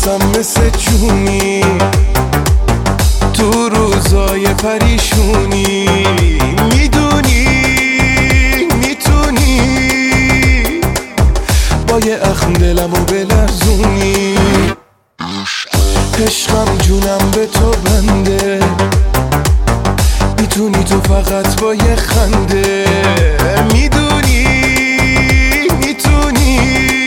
واسم مثل جونی تو روزای پریشونی، میدونی میتونی با یه اخم دلمو بلرزونی. عشقم جونم به تو بنده، میتونی تو فقط با یه خنده، میدونی میتونی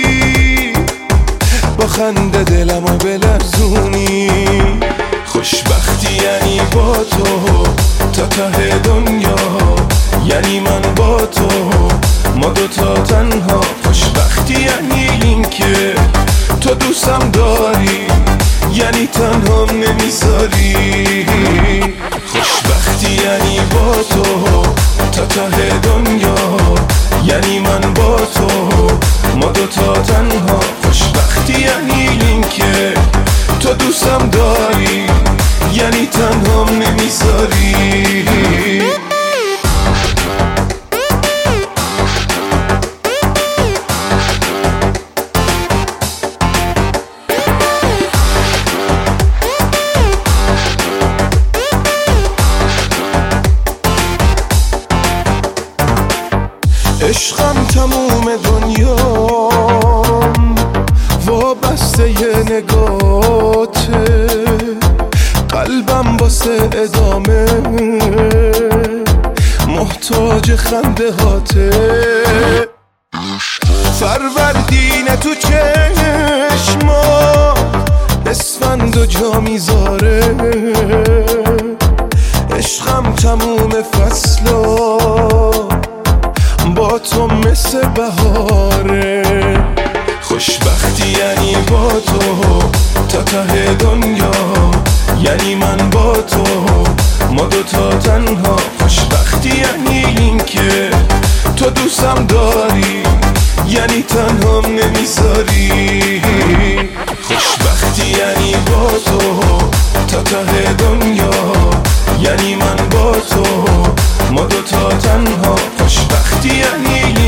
با خنده دلمو بلرزونی. خوشبختی یعنی با تو تا ته دنیا، یعنی من با تو ما دوتا تنها. خوشبختی یعنی این که تو دوستم داری، یعنی تنها نمیذاری. خوشبختی یعنی با تو تا ته دنیا، یعنی من با تو ما دوتا تنها. خوشبختی یعنی این که تو دوستم داری، یعنی تنها نمیذاری. عشقم تموم دنیام وابسته ی نگاته، قلبم واسه ادامه محتاج خنده هاته. فروردین تو چشما اسفند و جا میذاره، عشقم تموم فصلا با تو مثل بهاره. خوشبختی یعنی با تو تا ته دنیا، یعنی من با تو ما دوتا تنها. خوشبختی یعنی این که تو دوستم داری، یعنی تنها نمیذاری. خوشبختی یعنی با تو تا ته دنیا، یعنی من با تو ما دوتا تنها. خوشبختی یعنی